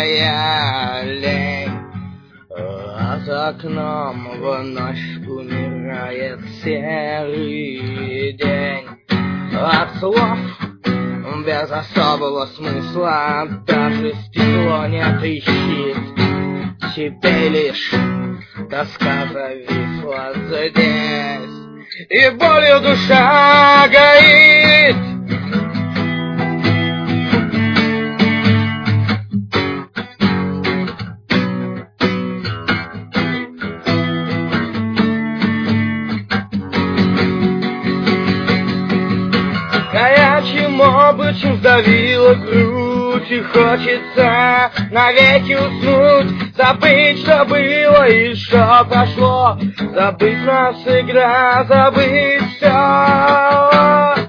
моя лень. А за окном вновь умирает серый день. От слов без особого смысла даже стекло не трещит. Теперь лишь тоска зависла здесь, и болью душа горит. Горячим обручем сдавила грудь, и хочется навеки уснуть, забыть, что было и что прошло, забыть навсегда, забыть все.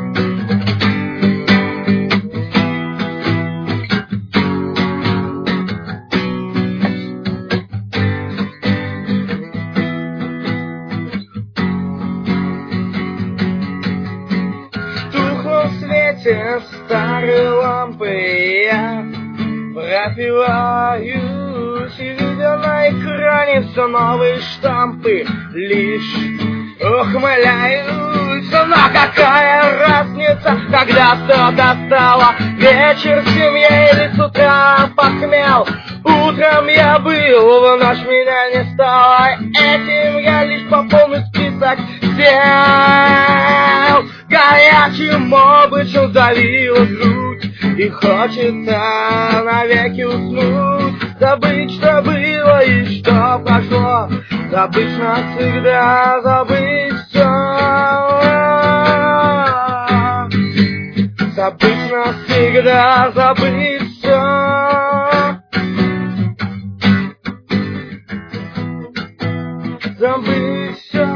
В свете старой лампы я пропиваюсь, и видя на экране все новые штампы, лишь ухмыляюсь. Но какая разница, когда что-то стало, вечер с семьей или с утра похмел. Утром я был, в ночь меня не стало, этим я лишь пополню список дел. Горячим обручем сдавила грудь, и хочется навеки уснуть, забыть, что было и что прошло, забыть навсегда, забыть все, забыть навсегда, забыть все. Забыть все.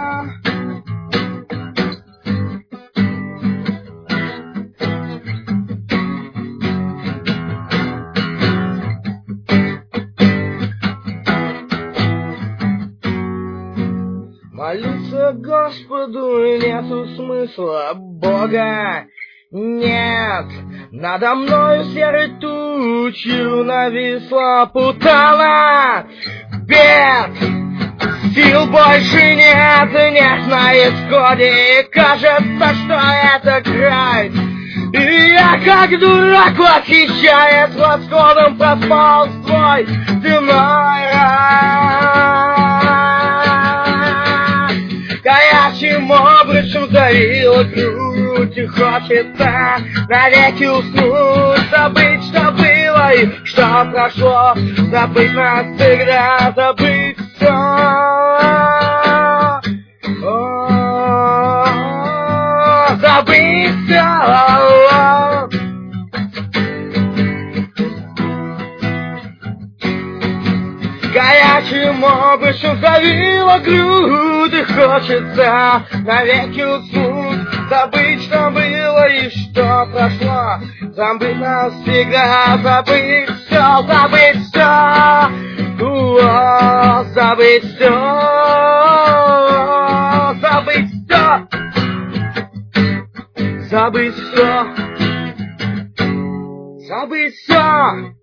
Молиться Господу нету смысла, Бога нет. Надо мною серой тучью нависла путана бед. Сил больше нет, нет на исходе, и кажется, что это край. И я, как дурак, восхищаясь восходом, проспал свой земной рай. Горячим обручем сдавила грудь, и хочется навеки уснуть, забыть, что было и что прошло, забыть навсегда, забыть все. Забыть все. Горячим обручем сдавила грудь, и хочется навеки уснуть, забыть, что было и что прошло, забыть навсегда, забыть все, забыть все, забыть все, забыть все, забыть все, забыть все.